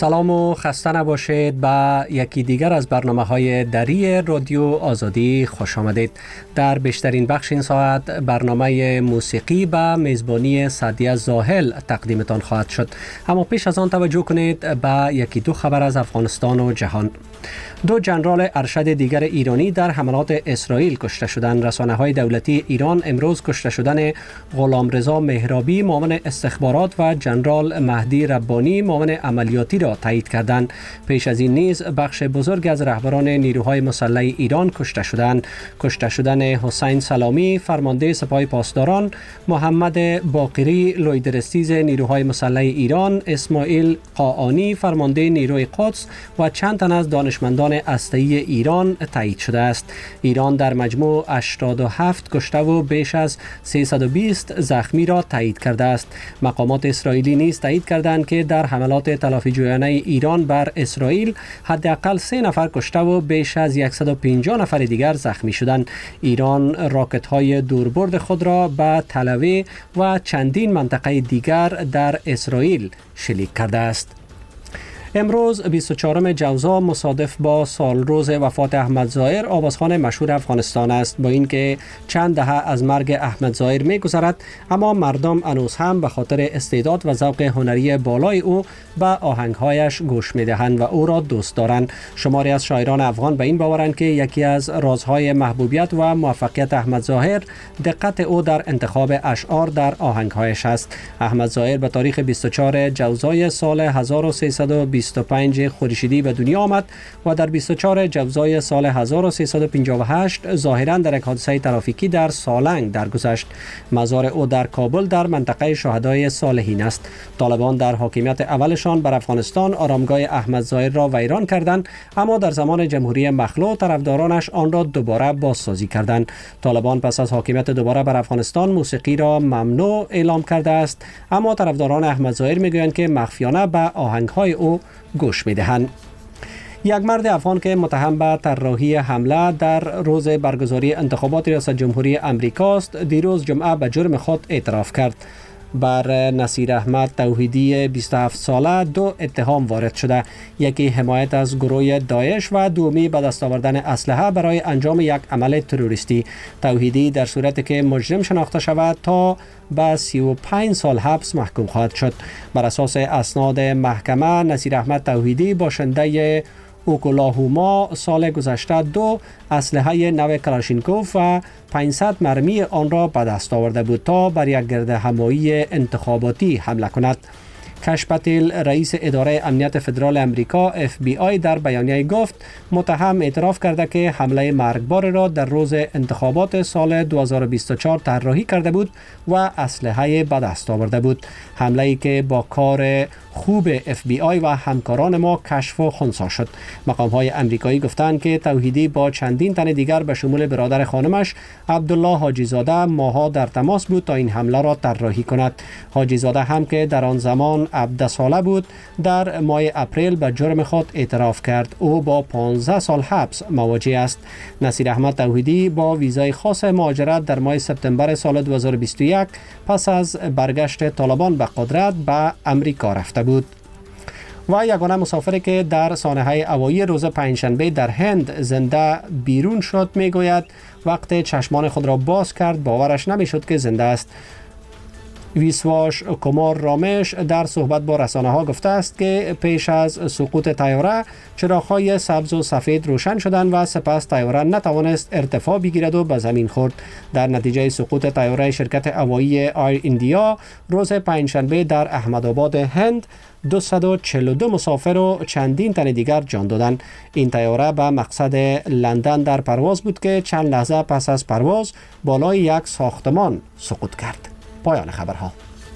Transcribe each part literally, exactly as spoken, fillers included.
سلام و خسته نباشید. به یکی دیگر از برنامه‌های دری رادیو آزادی خوش آمدید. در بیشترین بخش این ساعت برنامه موسیقی به میزبانی سعدیه زاهل تقدیمتان خواهد شد. اما پیش از آن توجه کنید به یکی دو خبر از افغانستان و جهان. دو جنرال ارشد دیگر ایرانی در حملات اسرائیل کشته شدند. رسانه‌های دولتی ایران امروز کشته شدن غلامرضا مهرابی معاون استخبارات و جنرال مهدی ربانی معاون عملیاتی را تایید کردند. پیش از این نیز بخش بزرگ از رهبران نیروهای مسلح ایران کشته شدند. کشته شدن حسین سلامی فرمانده سپاه پاسداران، محمد باقری لویدرستیز نیروهای مسلح ایران، اسماعیل قاآنی فرمانده نیروی قدس و چند تن از دانشمندان هسته‌ای ایران تایید شده است. ایران در مجموع هشتاد و هفت کشته و بیش از سیصد و بیست زخمی را تایید کرده است. مقامات اسرائیلی نیز تایید کردند که در حملات تلافی جویانه ایران بر اسرائیل حداقل سه نفر کشته و بیش از صد و پنجاه نفر دیگر زخمی شدند. ایران راکت‌های دوربرد خود را به تل‌آویو و چندین منطقه دیگر در اسرائیل شلیک کرده است. امروز بیست و چهارم جوزا مصادف با سالروز وفات احمد ظاهر آوازخوان مشهور افغانستان است. با اینکه چند دهه از مرگ احمد ظاهر می‌گذرد، اما مردم هنوز هم به خاطر استعداد و ذوق هنری بالای او به آهنگ‌هایش گوش می‌دهند و او را دوست دارند. شماری از شاعران افغان به این باورند که یکی از رازهای محبوبیت و موفقیت احمد ظاهر دقت او در انتخاب اشعار در آهنگ‌هایش است. احمد ظاهر به تاریخ بیست و چهارم جوزای سال هزار و سیصد و بیست و پنج خورشیدی به دنیا آمد و در بیست و چهارم جوزای سال هزار و سیصد و پنجاه و هشت ظاهراً در یک حادثه ترافیکی در سالنگ درگذشت. مزار او در کابل در منطقه شهدای صالحین است. طالبان در حاکمیت اولشان بر افغانستان آرامگاه احمد ظاهر را ویران کردند، اما در زمان جمهوری مخلوع طرفدارانش آن را دوباره بازسازی کردند. طالبان پس از حاکمیت دوباره بر افغانستان موسیقی را ممنوع اعلام کرده است، اما طرفداران احمد ظاهر میگویند که مخفیانه به آهنگ‌های او گوش می‌دهند. یک مرد افغان که متهم به طراحی حمله در روز برگزاری انتخابات ریاست جمهوری امریکا است، دیروز جمعه به جرم خود اعتراف کرد. بر نصیر احمد توحیدی بیست و هفت ساله دو اتهام وارد شده. یکی حمایت از گروه داعش و دومی به دست آوردن اسلحه برای انجام یک عمل تروریستی. توحیدی در صورتی که مجرم شناخته شود تا به سی و پنج سال حبس محکوم خواهد شد. بر اساس اسناد محکمه، نصیر احمد توحیدی باشنده اوکلاهوما سال گذشته دو اسلحه نو کلاشینکوف و پانصد مرمی آن را به دست آورده بود تا بر یک گردهمایی انتخاباتی حمله کند. کش پتیل رئیس اداره امنیت فدرال امریکا اف بی آی در بیانیه گفت متهم اعتراف کرده که حمله مرگبار را در روز انتخابات سال دو هزار و بیست و چهار طراحی کرده بود و اسلحه به دست آورده بود. حمله‌ای که با کار خوب اف بی آی و همکاران ما کشف و خنثی شد. مقام‌های امریکایی گفتند که توحیدی با چندین تن دیگر به شمول برادر خانمش عبدالله حاجی زاده ماها در تماس بود تا این حمله را طراحی کند. حاجی زاده هم که در آن زمان هفده ساله بود، در ماه اپریل به جرم خود اعتراف کرد. او با پانزده سال حبس مواجه است. نصیر احمد توحیدی با ویزای خاص مهاجرت در ماه سپتامبر سال دو هزار و بیست و یک پس از برگشت طالبان به قدرت به امریکا رفته بود. و یگانه مسافری که در سانحه هوایی روز پنجشنبه در هند زنده بیرون شد میگوید وقتی چشمان خود را باز کرد باورش نمیشد که زنده است. ویسواش کمار رامش در صحبت با رسانه ها گفته است که پیش از سقوط طیاره چراغ‌های سبز و سفید روشن شدند و سپس طیاره نتوانست ارتفاع بگیرد و به زمین خورد. در نتیجه سقوط طیاره شرکت هوایی ایر ایندیا روز پنجشنبه در احمدآباد هند دویست و چهل و دو مسافر و چندین تن دیگر جان دادند. این طیاره به مقصد لندن در پرواز بود که چند لحظه پس از پرواز بالای یک ساختمان سقوط کرد. پایان خبرها.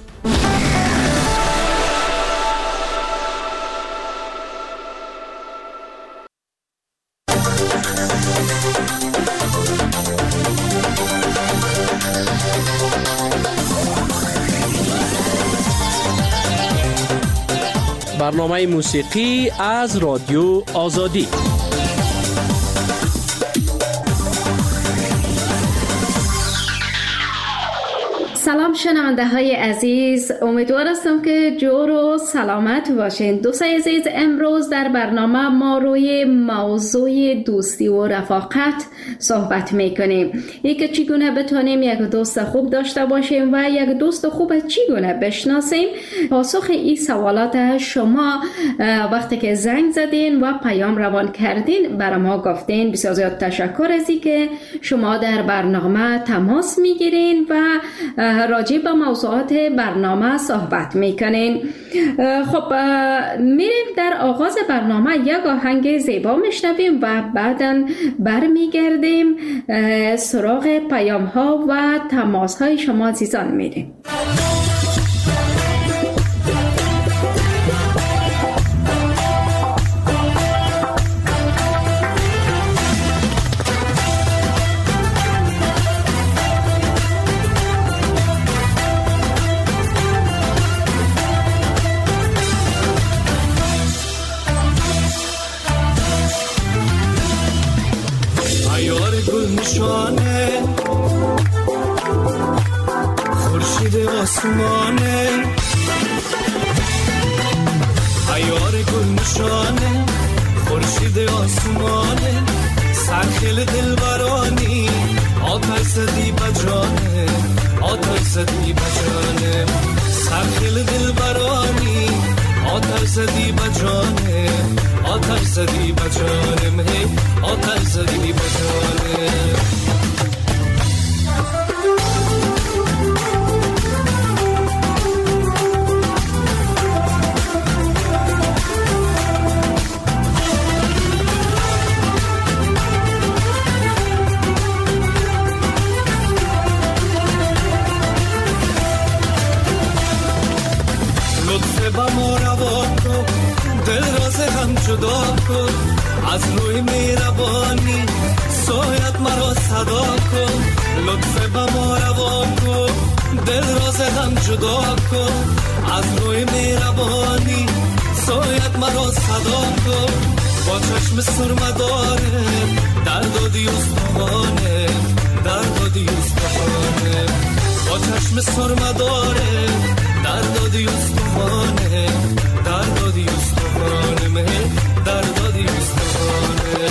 برنامه موسیقی از رادیو آزادی. سلام شنونده های عزیز، امیدوار هستم که جور و سلامت باشین. دوستای عزیز، امروز در برنامه ما روی موضوع دوستی و رفاقت صحبت میکنیم. یک چگونه بتونیم یک دوست خوب داشته باشیم و یک دوست خوب چگونه بشناسیم. پاسخ این سوالات شما وقتی که زنگ زدین و پیام روان کردین برای ما گفتین. بسیار زیاد تشکر از این که شما در برنامه تماس میگیرین و راجع به موضوعات برنامه صحبت میکنین. خب میریم در آغاز برنامه یک آهنگ زیبا میشنویم و بعداً برمیگردیم سراغ پیام ها و تماس های شما عزیزان میریم. نشانه خورشید آسمانه، عیار گل نشانه خورشید آسمانه، سرخیل دلبرانی آتش زدی بجانه، آتش زدی بجانه، سرخیل دلبرانی آتش زدی بجانه، آتش زدی بجانه، مهی آتش زدی بجانه. لطفه با ما روا کن، دل راز هم جدا کن، از روی مهربانی سایت مرا صدا کن. لطفه با ما روا کن، دل راز هم جدا کن، از روی مهربانی سایت مرا صدا کن. با چشم سرمداره دردادی استخوانه، دردادی استخوانه، با چشم سرمداره دردادی استخوانه، دردادی استخوانه، مه دردادی استخوانه.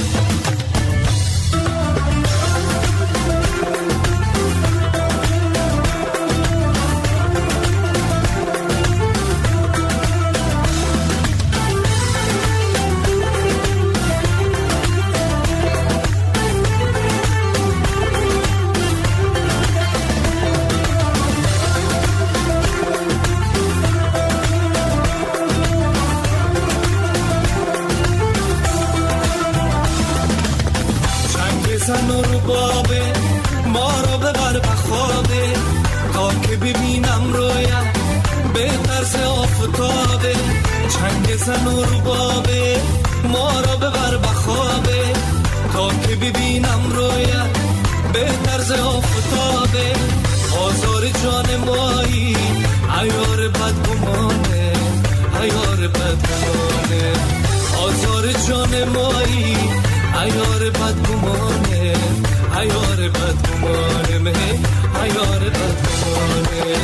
زن و ربابه ما رو ببر بخوابه، تا که ببینم رویت به طرز آفتابه. چنگ زن و ربابه ما رو ببر بخوابه، تا که ببینم رویت به طرز آفتابه. آزار جان مایی عیار بدگمانه، عیار بدگمانه، آزار جان مایی عیار بدگمانه، عیار بدگمانه، مه عیار بدگمانه.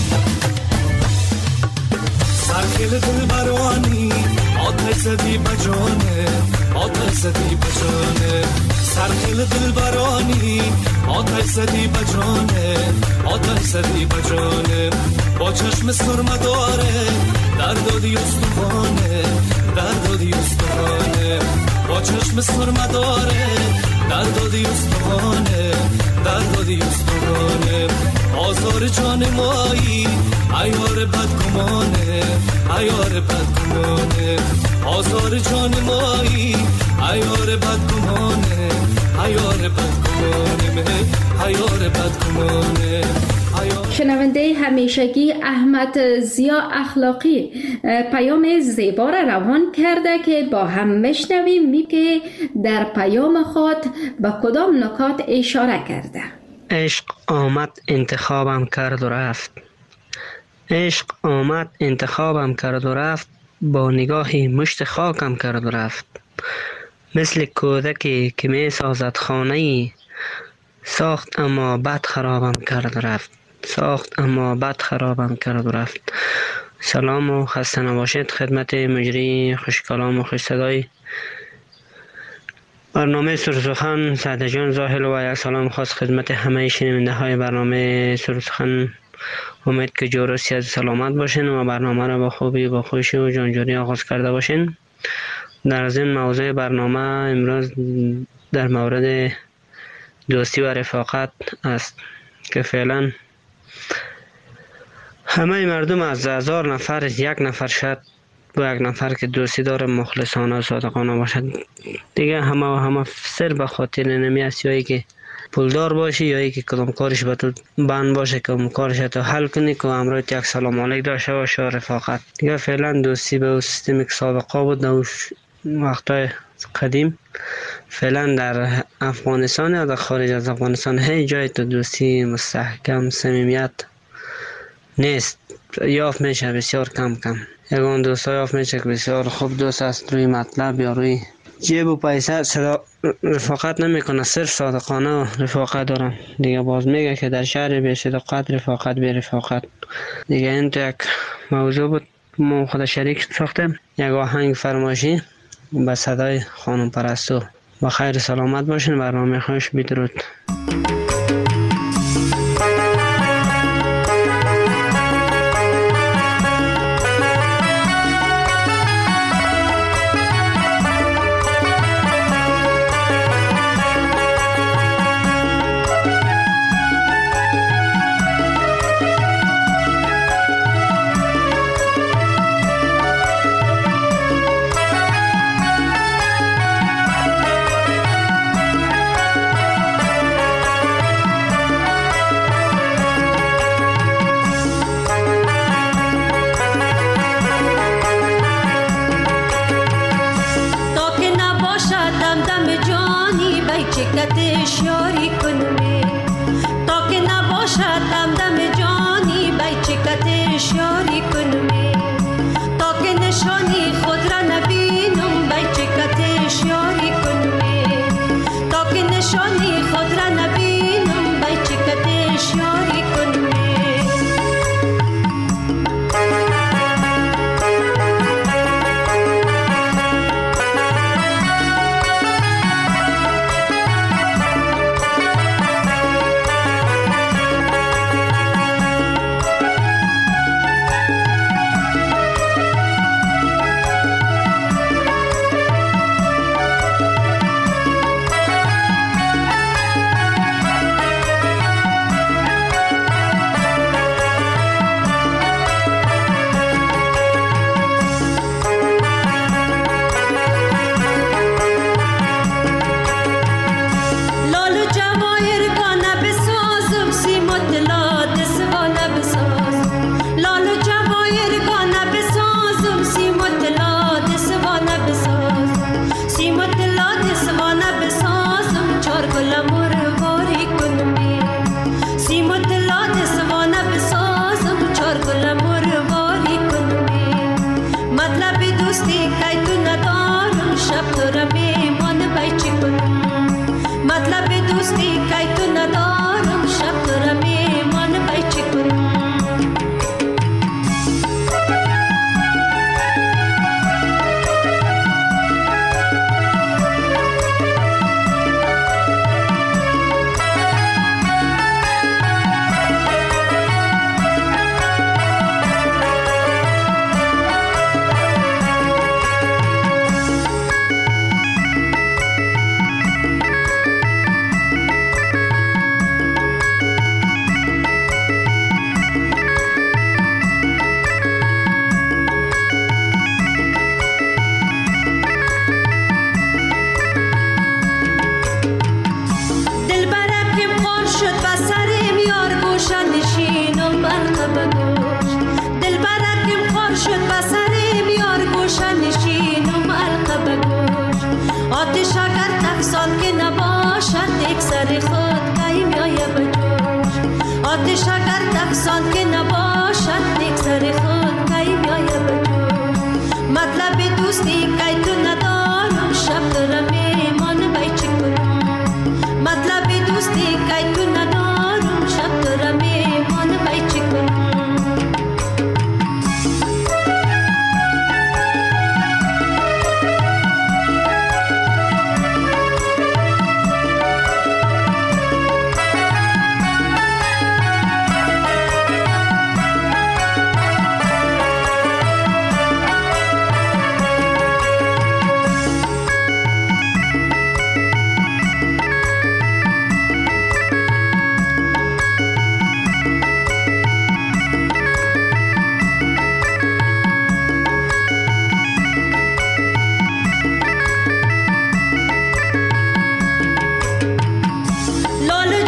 سرخیل دلبرانی آتش زدی بجانه، آتش زدی بجانه، سرخیل دلبرانی آتش زدی بجانه، آتش زدی بجانه. با چشم سرمداره دردادی استخوانه، دردادی استخوانه، با چشم سرمداره دردادی استخوانه، دردادی استخوانه. آزار جان مایی عیار بدگمانه، عیار بدگمانه، آزار جان مایی عیار بدگمانه، عیار بدگمانه، عیار بدگمانه. شنونده همیشگی احمد ضیا اخلاقی پیام زیبا را روان کرده که با هم میشنویم. می که در پیام خود به کدام نکات اشاره کرده. عشق آمد انتخابم کرد و رفت، عشق آمد انتخابم کرد و رفت، با نگاهی مشت خاکم کرد و رفت. مثل کودکی که می سازد خانه‌ای، ساخت اما بد خرابم کرد و رفت. ساخت اما بد خرابم کرد و رفت. سلام و خسته نباشید خدمت مجری خوش کلام و خوش صدای برنامه سرسخن سعد جان زاهل و یک سلام خاص خدمت همه شنونده های برنامه سرسخن. امید که جور و صحت سلامت باشین و برنامه را با خوبی با خوشی و جانجوری آغاز کرده باشین. در ضمن موضوع برنامه امروز در مورد دوستی و رفاقت است که فعلا همه مردم از هزار نفر یک نفر شد با یک نفر که دوستی داره مخلصانه و صادقانه باشد. دیگه همه و همه سر به خاطر نمی است، یا ای که پولدار باشی یا ای که کدام کارش به تو بند باشه که اون کارش تو حل کنی که امروز یک سلام علیک داشته باشه و رفاقت. دیگه فعلا دوستی به سیستمی که سابقه بود در وقتای قدیم فعلا در افغانستان یا در خارج از افغانستان هیچ جای تو دوستی مستحکم صمیمیت نیست. یافت میشه بسیار کم کم. یگان دوست ها یافت میشه که بسیار خوب دوست است، روی مطلب یا روی جیب و پیسه صدا رفاقت نمیکنه، صرف صادقانه و رفاقت دارم. دیگه باز میگه که در شهر بی صداقت رفاقت بی رفاقت. دیگه این تو یک موضوع بود ما خود شریک ساختیم، یک آهنگ فرمایشی به صدای خانم پرستو. با خیر سلامت باشین. برنامه خوش، بدرود. مطلب دوستی که تو ندارم شب تو را میمانم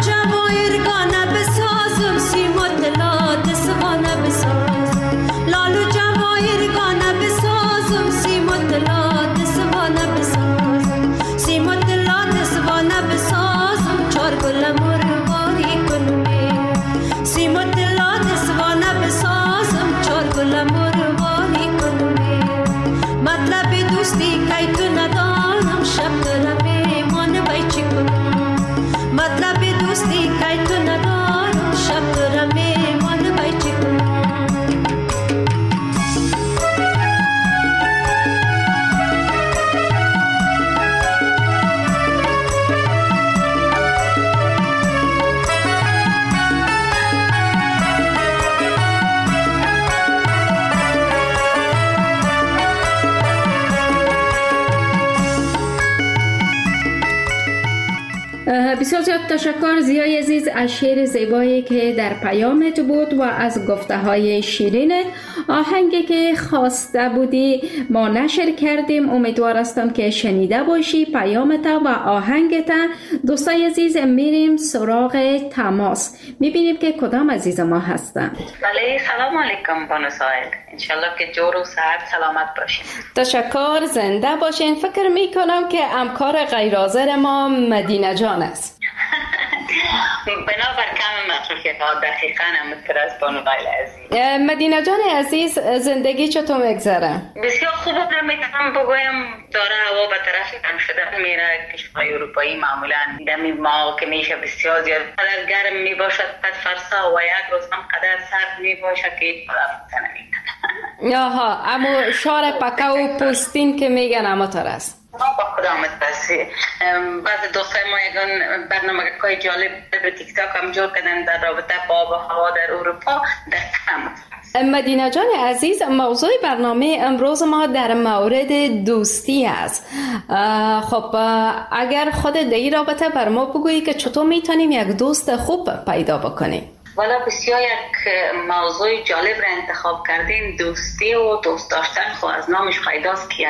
بسیار زیاد تشکر زیای عزیز از شعر زیبایی که در پیامت بود و از گفته های شیرینت. آهنگی که خواسته بودی ما نشر کردیم، امیدوار هستم که شنیده باشی پیامت و آهنگت. دوستای عزیز میریم سراغ تماس، میبینیم که کدام عزیز ما هستند. بله، سلام علیکم بانو سایل، انشالله که جور و صحت سلامت باشین. تشکر، زنده باشین. فکر میکنم که همکار غیر حاضر ما مدینه جان است. بنابر کم مصروفیت ها دقیقا همونطور از بانو سایل عزیز. مدینه جان عزیز، زندگی چطور میگذره؟ بسیار خوب رو میتونم بگویم، داره هوا به طرف گرم شدن میره. کشورهای اروپایی معمولا دمی ما که میشه بسیار زیاد قدر گرم میباشد قد فرسا و یک روز هم قدر سرد میباشد که هیچ رفتن نمیکنه. آها، اما شار پکه و پوستین که میگن اما تر است. با خدامت بسی. بعض دوستای ما یکان برنامه های جالب به تیک تاک هم جور کردن در رابطه با آب و هوا در اروپا در تمام. مدینه جان عزیز، موضوع برنامه امروز ما در مورد دوستی است. خب اگر خود در این رابطه بر ما بگویی که چطور میتونیم یک دوست خوب پیدا بکنیم؟ والا بسیار یک موضوع جالب را انتخاب کردین. دوستی و دوست داشتن خب از نامش پیداست که یک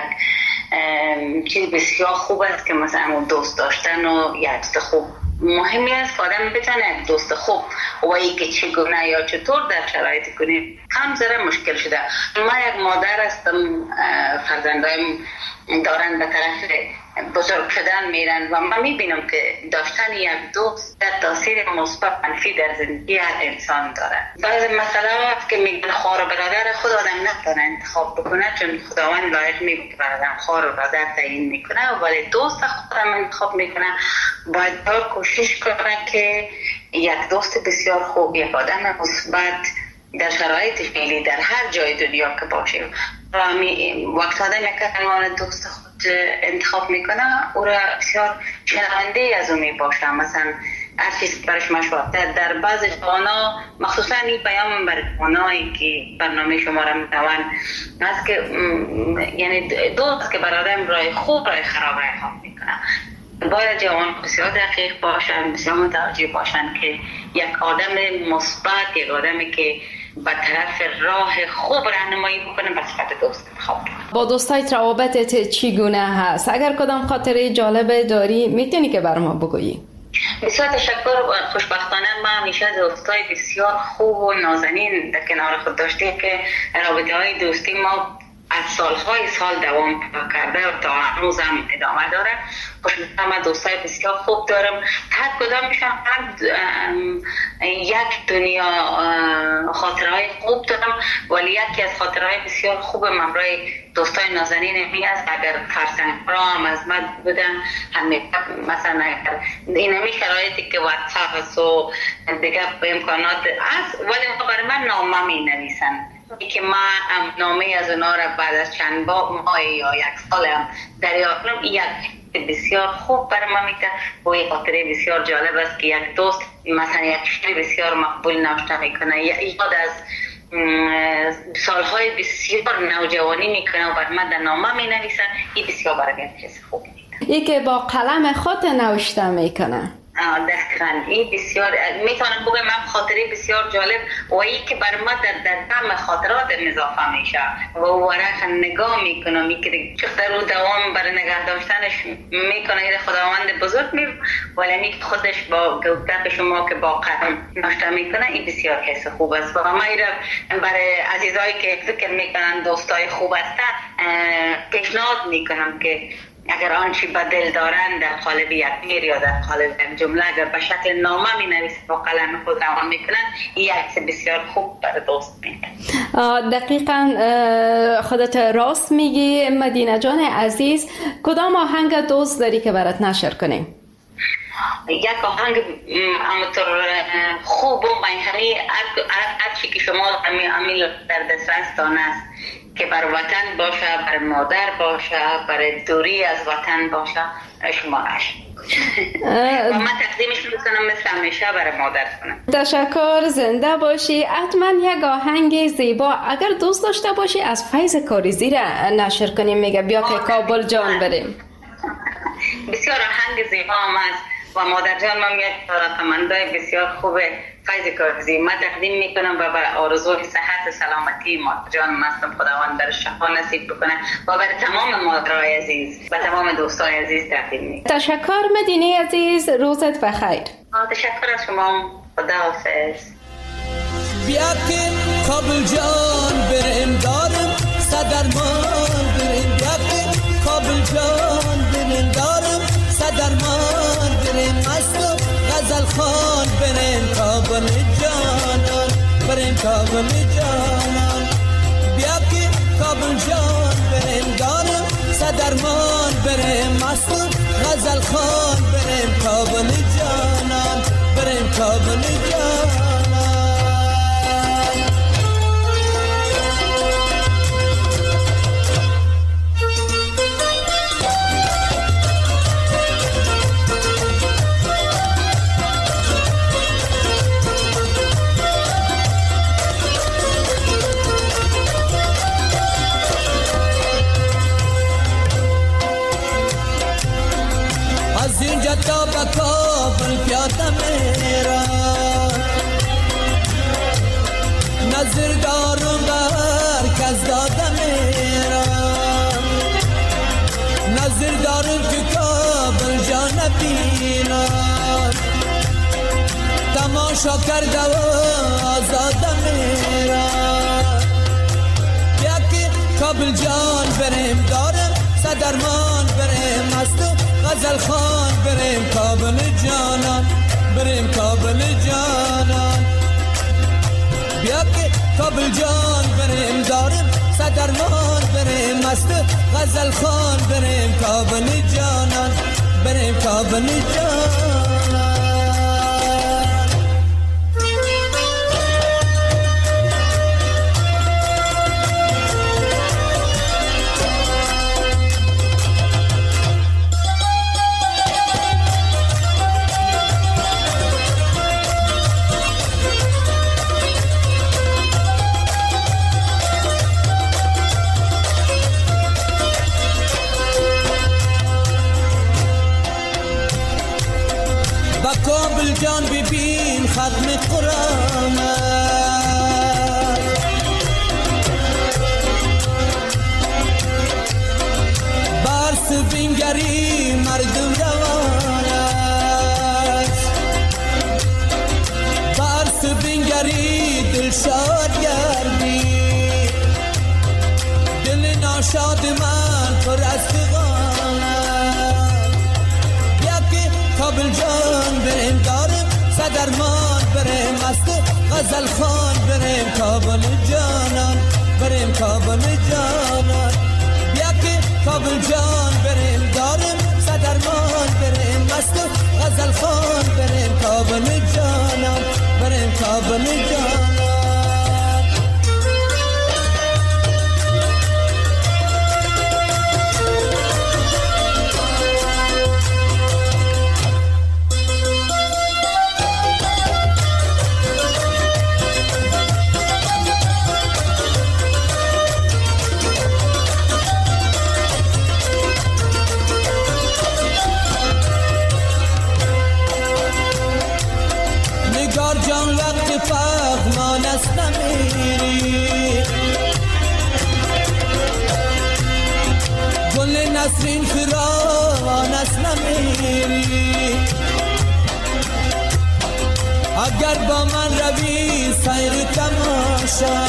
چیز بسیار خوب است که مثلا دوست داشتن و یک دوست خوب مهمی است که آدم بتونه یک دوست خوب و ای که چگونه یا چطور در شرایط کنیم هم ذره مشکل شده. ما یک مادر هستم، فرزندایم دارن به طرف بزرگ شدن میرن و من میبینم که داشتن یک دوست در تاثیر مثبت منفی در زندگی هر انسان داره. بعضی مسئله هست که میگن خواهر و برادر خود آدم نتونه انتخاب بکنه، چون خداوند لایق میگه برادر خواهر و برادر تعیین میکنه، ولی دوست خودم انتخاب میکنه. باید کوشش کنه که یک دوست بسیار خوب، یک آدم مثبت در شرایط فعلی در هر جای دنیا که باشه، وقت آدم یک عنوان دوست خود انتخاب میکنه او را بسیار شنونده از او میباشه. مثلا هر چیز برش مشورت در بعض جوانا، مخصوصا این پیام بر جوانایی که برنامه شما را میتوان است که یعنی دوست که بر آدم رای خوب رای خراب رای خواب میکنه. باید جوان بسیار دقیق باشن، بسیار متوجه باشن که یک آدم مثبت، یک آدمی که به طرف راه خوب راهنمایی بکنه به صفت دوست انتخاب کنه. با دوستایت روابطت چگونه هست؟ اگر کدام خاطره جالب داری میتونی که بر ما بگویی؟ بسیار تشکر. خوشبختانه ما همیشه دوستای بسیار خوب و نازنین در کنار خود داشتیم که رابطه های دوستی ما از سالهای سال دوام کرده و تا هنوز هم ادامه داره. خوشبختانه من دوستای بسیار خوب دارم، هر کدامشان یک دنیا خاطرهای خوب دارم، ولی یکی از خاطرهای بسیار خوب من برای دوستای نازنین می است. اگر فرزند را هم از من بودن همه مثلا این همی شرایطی که واتساپ هست و دیگه امکانات هست، ولی برای من نامه می نویسن که ما نامه از اونا را بعد از چند ماه یا یک سال هم دریافت کنم. یک بسیار خوب برای ما میده و یک خاطره بسیار جالب است که یک دوست مثلا یک شعر بسیار مقبول نوشته میکنه، یاد از سالهای بسیار نوجوانی میکنه و بر من در نامه مینویسن. این بسیار برای من چیز خوب میده. ای که با قلم خود نوشته میکنه. دقیقاً این بسیار میتونم بگم من خاطره بسیار جالب و این که بر ما در در دم خاطرات اضافه میشه و ورق نگاه میکنم میگه چقدر رو دوام برای نگه داشتنش میکنه این خداوند بزرگ می ولی می خودش با گفتن شما که با قدم ناشته میکنه این بسیار حس خوب است و ما ایرا برای عزیزایی که فکر میکنن دوستای خوب هستن پیشنهاد میکنم که اگر آنچه به دل دارند در قالب یک شعر یا در قالب یک جمله اگر به شکل نامه می نویسند با قلم خود روان میکنند این عکس بسیار خوب برای دوست میکنه. دقیقاً خودت راست میگی مدینه جان عزیز. کدام آهنگ دوست داری که برات نشر کنیم؟ یک آهنگ همونطور خوب و منحنی هرچی که شما امیل در دسترستان است که بر وطن باشه، بر مادر باشه، بر دوری از وطن باشه شما اش و من تقدیمش میکنم مثل همیشه برای مادر کنم. تشکر، زنده باشی. حتما یک آهنگ زیبا اگر دوست داشته باشی از فیض کاریزی را نشر کنیم. میگه بیا که کابل جان بریم. بسیار آهنگ زیبا هم است و مادر جان من یک علاقه‌مندای بسیار خوبه فیض کاریزی من تقدیم میکنم و به آرزوی صحت و سلامتی مادر جان مستم خداوند در شفا نصیب بکنه و برای تمام مادرای عزیز و تمام دوستای عزیز تقدیم میکنم. تشکر مدینه عزیز، روزت بخیر. تشکر از شما، خداحافظ. بیا که کابل جان بریم دارم صدرمان بریم بیا که کابل جان بریم دارم صدرمان بریم مستم غزل خان بریم کابل جانان بریم کابل جانان بیا که کابل جان بریم دارم صدرمان بریم مستم غزل خان بریم کابل جانان بریم کابل جانان. از اینجا تا به کابل پیاده میرم نظر دارم بر کس داده میرم نظر دارم که کابل جا نبینم تماشا کرده و آزاده میرم بیا که کابل جان بریم دارم صدرمان بریم مستم غزل خان بریم کابل جانان بریم کابل جانان بیا که کابل جان بریم داریم صدرمان بریم مست غزل خان بریم کابل جانان بریم کابل جانان. کابل جان ببین ختم قرآن برس بینگری مردم روان است برس بینگری دل شاد گردی دل ناشاد من پر از فغان کابل جان بریم دارم صدرمان بریم مست غزل خان بریم کابل جانان بریم کابل جانان بیا که کابل جان بریم دارم صدرمان بریم مست غزل خان بریم کابل جانان بریم کابل جانان. نگار جان وقت پغمان است نمیری، گل نسرین فراوان است نمیری. اگر با من روی سیر تماشا،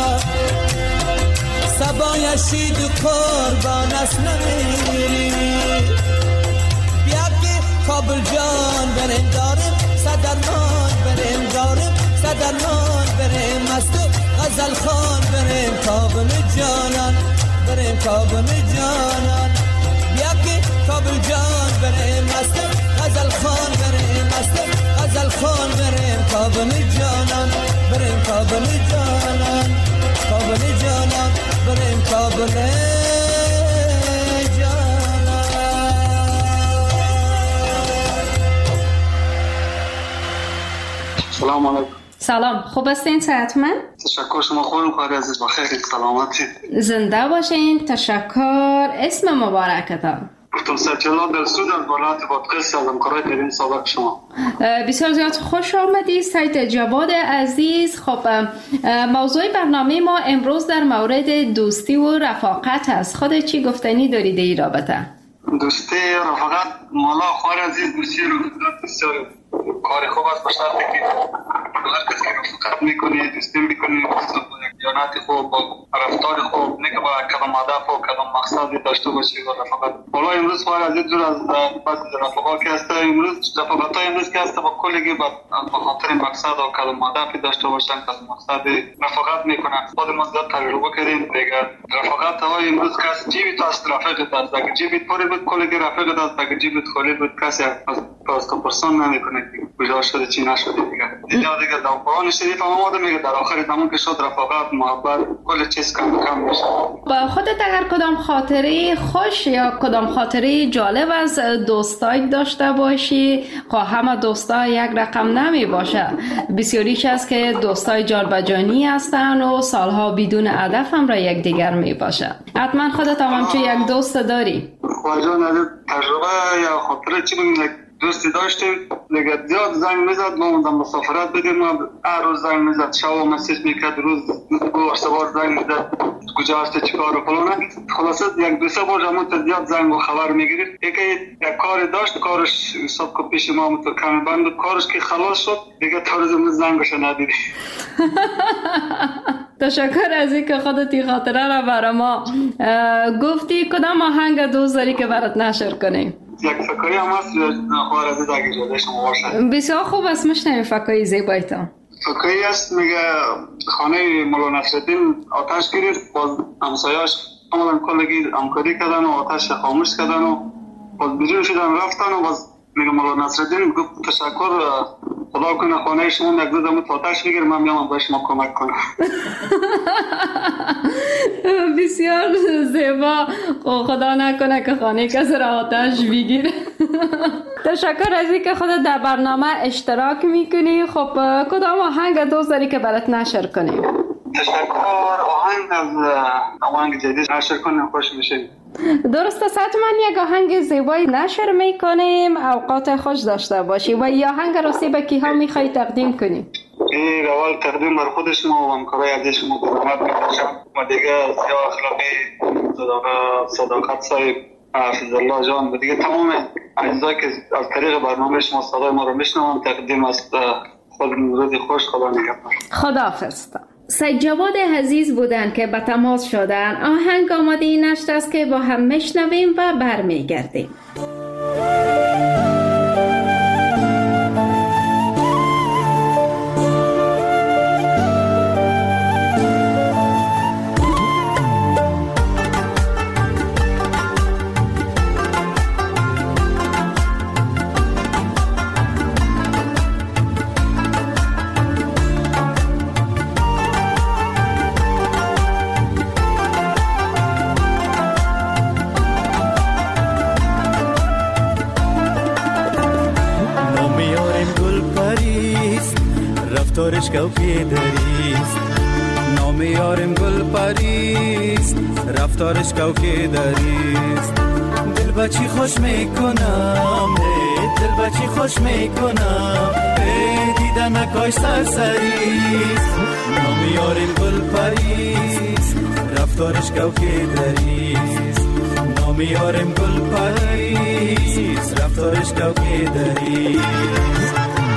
سبای شید قربان است نمیری. بیا که کابل جان بریم داریم، صدرمان بریم داریم، صدرمان بریم مست غزل خان بریم کابل جانان، بریم کابل جانان. بیا که کابل جان بریم مست غزل خان بریم مست غزل خان بریم کابل جانان، بریم کابل جانان، کابل جانان، بریم کابل جانان. سلام علیکم. سلام، خوب هستین؟ صحتمند؟ تشکر، شما خوبین؟ خیلی عزیز بخیر، سلامتی. زنده باشین. تشکر. اسم مبارکتان؟ دکتر سجلا دلسود از ولایت بادغیس از همکارای قدیم سابق شما. بسیار زیاد خوش آمدید سید جواد عزیز. خب موضوع برنامه ما امروز در مورد دوستی و رفاقت است. خود چی گفتنی دارید این رابطه؟ دوستی رفاقت مولا خوار عزیز دوستی رو بسیار کار خوب است، به شرطی که هر کسی که رفاقت میکنه دوستی میکنه دیانت خوب با رفتار خوب نه که با کدام هدف و کدام مقصدی داشته باشه و رفاقت. حالا امروز خوار عزیز دور از بعض رفاقات که هست، امروز رفاقت های امروز که هست با کلی به خاطر مقصد و کدام هدفی داشته باشن کدام مقصدی رفاقت میکنن. خود ما زیاد تجربه کردیم دیگه. رفاقت های امروز که هست جیبی تو است رفیقت است، اگه جیبی پره بود کلی رفیقت است، اگه جیبی خالی بود کسی از پاستا پرسان نمیکنه کجا شده چی نشده دیگه. دیگه دیگه در قرآن شریف هم آمده میگه در آخر زمان که شد رفاقت محبت کل چیز کم کم میشه. با خودت اگر کدام خاطره خوش یا کدام خاطره جالب از دوستای داشته باشی، خب همه دوستا یک رقم نمی باشه، بسیاریش است که دوستای جالبجانی هستن و سالها بدون هدف هم را یک دیگر می باشه. حتما خودت هم همچون یک دوست داری. خواجان از تجربه یا خاطره چی بگیم، دوستی داشتیم دیگه زیاد زنگ میزد، ما موندم مسافرت بدیم، ما هر روز زنگ میزد، شب و مسیج میکرد، روز دو سه بار زنگ میزد کجا هستی چیکار و فلان. خلاصه یک دو سه بار همون زیاد زنگ و خبر میگیرید. یکی یک کاری داشت، کارش حساب که پیش ما تو کمی بند بود، کارش که خلاص شد دیگه تا روز امروز زنگش ندیدی. تشکر از اینکه خودت این خاطره را برای ما گفتی. کدام آهنگ دوست داری که برات نشر کنیم؟ یک فکری هم هست خوار عزیز اگه جاده شما باشه. بسیار خوب است، مشنویم فکری زیبایتان. فکری است میگه خانه مولا نصرالدین آتش گرفت، باز همسایه‌اش آمدن کلگی همکاری کردن و آتش خاموش کردن و باز بیرون شدن رفتن و باز میگه مولا نصرالدین گفت تشکر، خدا کنه خانه شما یک دو دم آتش بگیره من میام به شما کمک کنم. بسیار زیبا. خدا نکنه که خانه کسی را آتش بگیره. تشکر از اینکه خودت در برنامه اشتراک میکنی. خب کدام آهنگ دوست داری که برات نشر کنیم؟ تشکر. آهنگ از آهنگ جدید نشر کنیم خوش میشه. درسته، حتما یک آهنگ زیبایی نشر میکنیم، اوقات خوش داشته باشی. و یا آهنگ راستی به کیها میخوای تقدیم کنی؟ این اول تقدیم بر خود شما و همکارای عزیز شما خدمت می‌کنم و دیگه سیاه اخلاقی صداقت صداقت صاحب حفظ الله جان و دیگه تمام اعضایی که از طریق برنامه شما صدای ما رو میشنوم تقدیم است. خود روز خوش، خدا نگهدار. خداحافظ. سید جواد عزیز بودن که به تماس شدن. آهنگ آماده این است که با هم میشنویم و برمیگردیم. رفتارش کوکی دریست، نام یارم گل پریست، رفتارش کوکی دریست. دل بچی خوش میکنم، دل بچی خوش میکنم، دیدن نکاش سرسریست، نام یارم گل پریست، رفتارش کوکی دریست. نام یارم گل پریست، رفتارش کوکی دریست.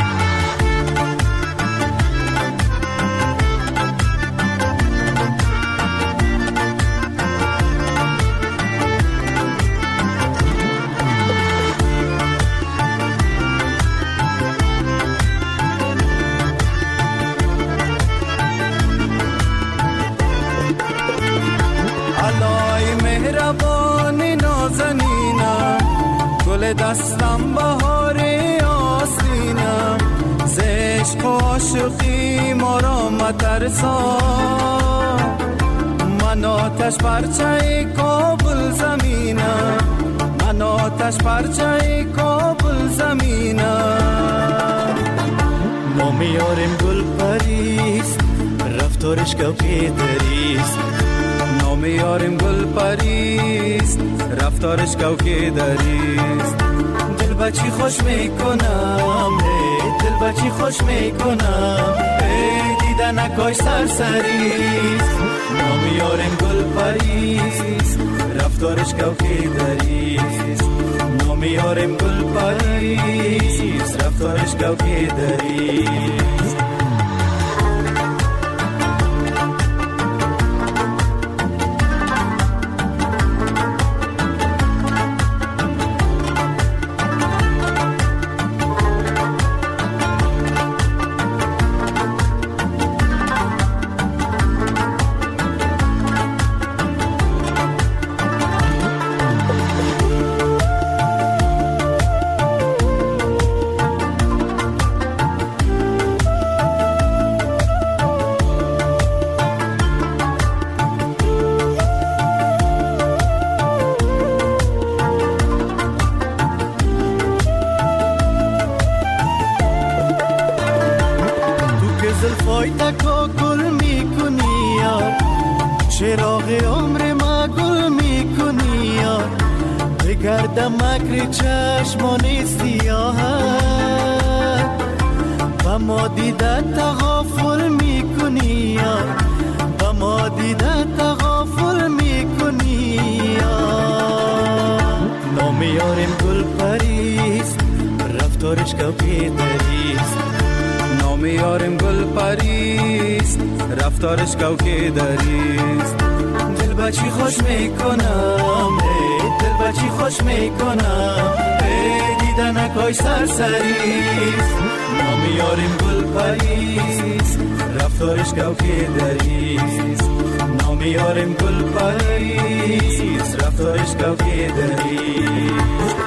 دستم بهار آستینم، ز عشق و عاشقی ما را مترسان. من آتش پرچه کابل زمینم، من آتش پرچه کابل زمینم. نام یارم گل پریست، رفتارش کوکی دریست. نام یارم گل پریست، رفتارش کوکی دریست. دل بچی خوش میکنم، دل بچی خوش میکنم، دیدن نکاش سرسریست. نام یارم گل پریست، رفتارش کوکی دریست. نام یارم گل پریست، رفتارش کوکی دریست. زلفای تکا گل میکنی یار، چراغ عمر ما گل میکنی یار. بگردم مکر چشمان سیاهت، با ما دیدن تغافل میکنی یار، با ما دیدن تغافل میکنی یار. نام یارم گل پریست، رفتارش کوکی دریست. نام یارم گل پریست، رفتارش کوکی دریست. دل بچی خوش میکنم، دل بچی خوش میکنم، دیدن نکاش سرسریست. نام یارم گل پریست، رفتارش کوکی دریست. نام یارم گل پریست، رفتارش کوکی دریست.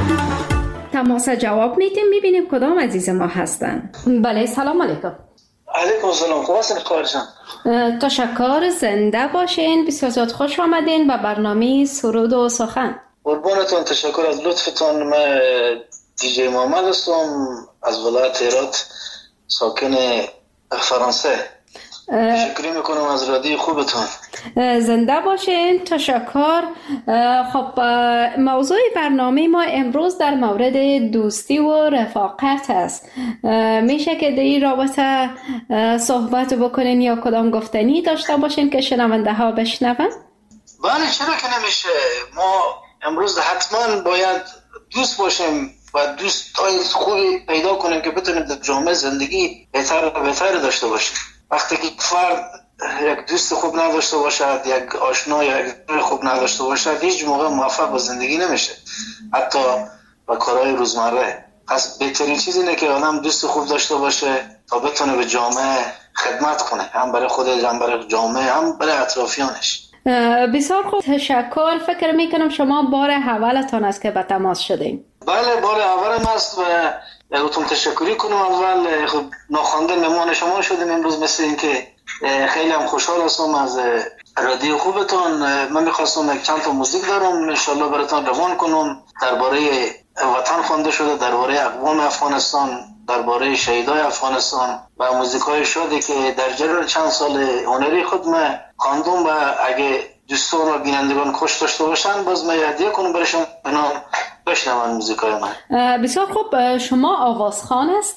تماس جواب میدیم، میبینیم کدام عزیز ما هستن. بله، سلام علیکم. علیکم سلام. خوب هستین خواهرشان؟ تشکر، زنده باشین. بسیار زیاد خوش آمدین به برنامه سرود و سخن. قربانتون، تشکر از لطفتان. من دیجی محمد هستم از ولایت هرات، ساکن فرانسه. تشکر میکنم از رادیو خوبتون. زنده باشین. تشکر. خب، موضوع برنامه ما امروز در مورد دوستی و رفاقت است. میشه که در این رابطه صحبت بکنین یا کدام گفتنی داشته باشین که شنونده ها بشنون؟ بله، چرا که نمیشه. ما امروز حتما باید دوست باشیم و دوستای خوبی پیدا کنیم که بتونیم در جامعه زندگی بهتر و بهتر داشته باشیم. وقتی که فرد یک دوست خوب نداشته باشد، یک آشنا یا یک خوب نداشته باشد، هیچ موقع موفق به زندگی نمیشه، حتی با کارهای روزمره. پس بهترین چیز اینه که آدم دوست خوب داشته باشه تا بتونه به جامعه خدمت کنه، هم برای خودش، هم برای جامعه، هم برای اطرافیانش. بسیار خوب، تشکر. فکر میکنم شما بار اولتان است که به تماس شدین. بله، بار اولم است و یکتون تشکری کنم. اول خب ناخوانده مهمان شما شدیم امروز، مثل این که خیلی هم خوشحال هستم از رادیو خوبتون. من میخواستم یک چند تا موزیک دارم انشالله براتون روان کنم، درباره وطن خوانده شده، درباره اقوام افغانستان، درباره شهیدای افغانستان و موزیکای شادی که در جریان چند سال هنری خود من خواندم و اگه دوستان و بینندگان خوش داشته باشن باز من هدیه کنم برایشون، اینا بشنون موزیکای من. بسیار خوب. شما آوازخوان هستید؟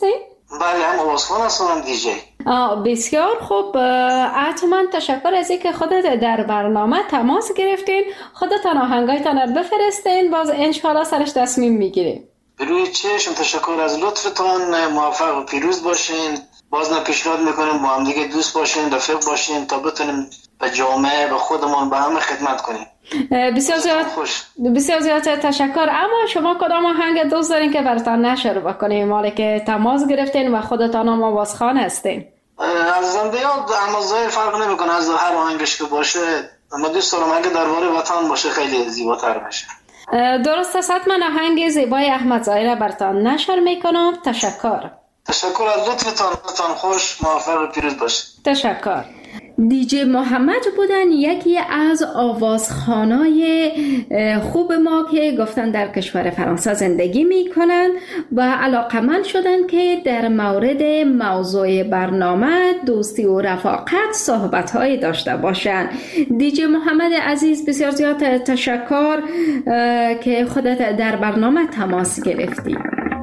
بله، هم آوازخوان هستم هم دیجی. بسیار خوب. حتما تشکر از اینکه خودت در برنامه تماس گرفتین. خودتان آهنگایتان رو بفرستین، باز انشاءالله سرش تصمیم میگیریم. بروی چشم، تشکر از لطفتان. موفق و پیروز باشین. باز نه پیشنهاد میکنیم با هم دیگه دوست باشین، رفیق باشین تا بتونیم به جامعه به خودمون به همه خدمت کنیم. بسیار زیاد بسیار زیاد تشکر. اما شما کدام آهنگ دوست دارین که براتان نشر بکنیم، مالی که تماس گرفتین و خودتان هم آوازخوان هستین؟ از زنده یاد احمدزاده فرق نمیکنه، از هر آهنگش که باشه. ما دوست دارم اگه درباره وطن باشه خیلی زیباتر بشه. درست است. حتما آهنگ زیبای احمدزاده را براتان نشر میکنم. تشکر. تشکر از لطفتان. خوش، موفق و پیروز باشید. تشکر. دیجی محمد بودن، یکی از آوازخوانای خوب ما که گفتن در کشور فرانسه زندگی می کنند و علاقمند شدن که در مورد موضوع برنامه دوستی و رفاقت صحبت های داشته باشند. دیجی محمد عزیز، بسیار زیاد تشکر که خودت در برنامه تماس گرفتی.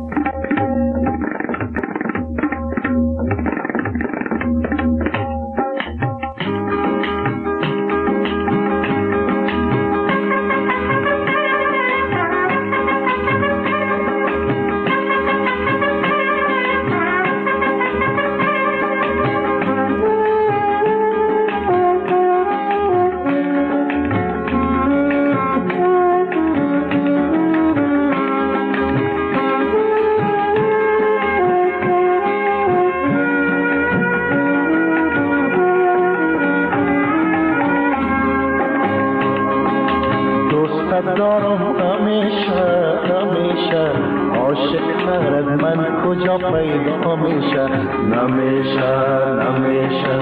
دارم همیشه همیشه عاشق تر از من کجا پیدا میشه نمیشه نمیشه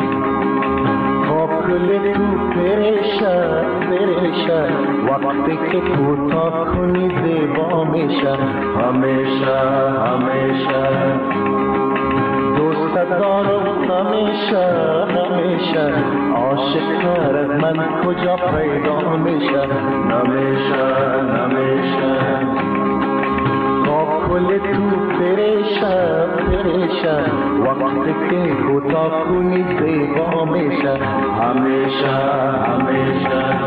کل تو پریشه پریشه وقتی که کوتاه کنی زیبا میشه همیشه همیشه دوست دارم همیشه همیشه عاشق تر از من کجا پیدا میشه نمیشه نمیشه کل تو پریشه پریشه وقتی که کوتاه کنی زیبا میشه همیشه همیشه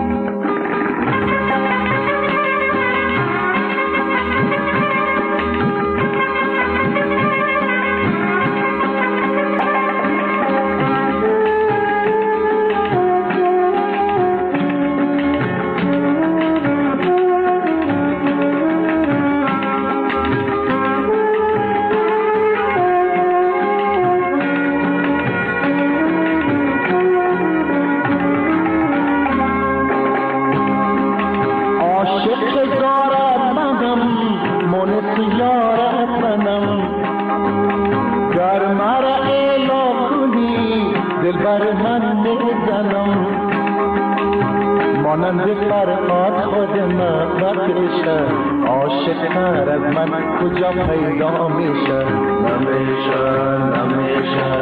مانند فرهاد خود من بکشه عاشق تر از من کجا پیدا میشه نمیشه نمیشه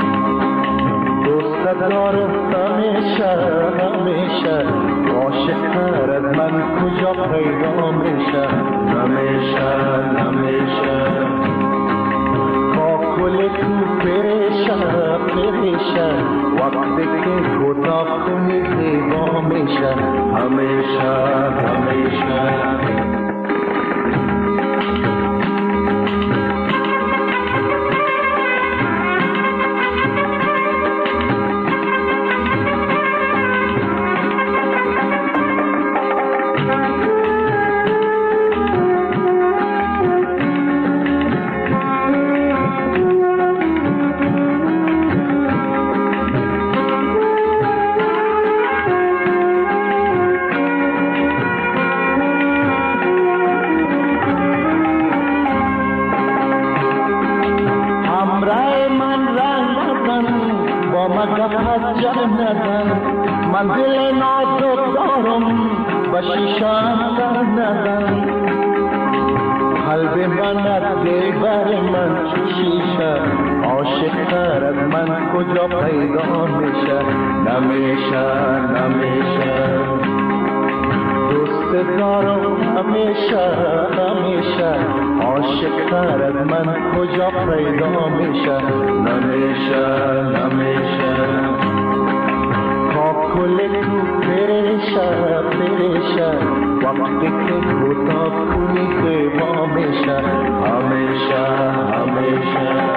دوست دارم همیشه همیشه عاشق تر از من کجا پیدا میشه نمیشه نمیشه کل تو پریشه پریشه وقتی که کوتاه کنی زیبا میشه همیشه همیشه منزل نازک دارم و شیشم در ندن قلب من از دلبر من شیشه عاشق تر از من کجا پیدا میشه نمیشه نمیشه دوست دوست دارم همیشه همیشه عاشق تر از من کجا پیدا میشه نمیشه نمیشه تا کل تو پریشه پریشه وقتی که کوتاه کنی زیبا میشه همیشه همیشه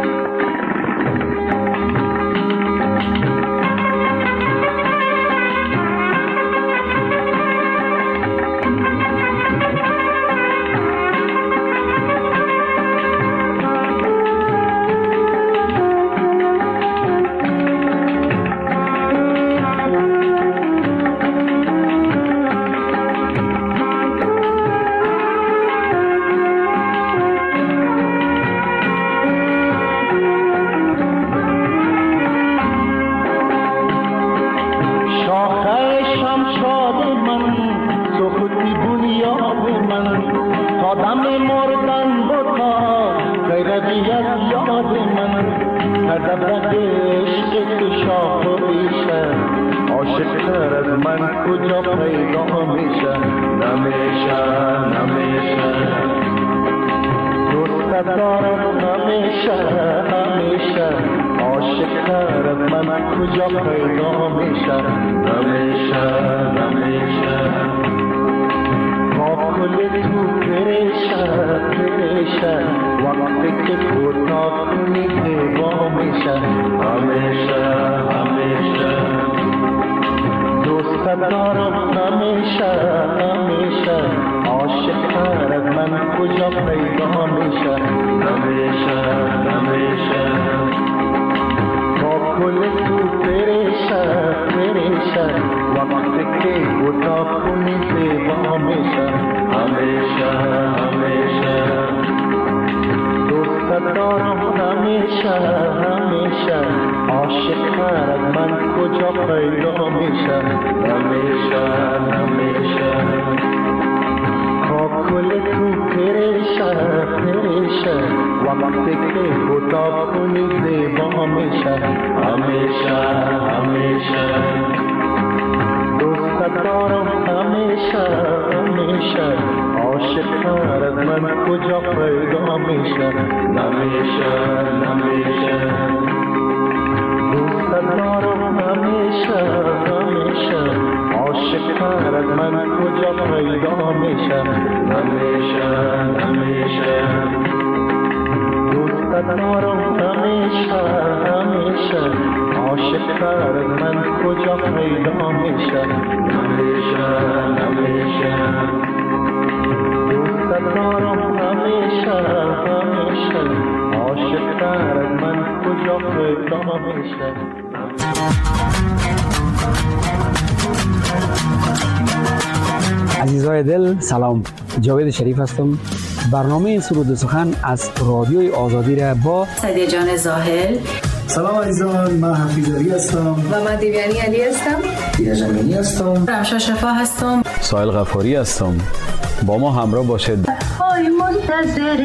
عزیزای دل سلام، جاوید شریف هستم. برنامه سرود و سخن از رادیوی آزادی را با سعدیه جان زاهل. سلام عزیزان، من حفیظ علی هستم و من دیویانی علی هستم. دینا جمینی هستم. رمشا شفا هستم. سایل غفاری هستم. با ما همراه باشید. آی منتظر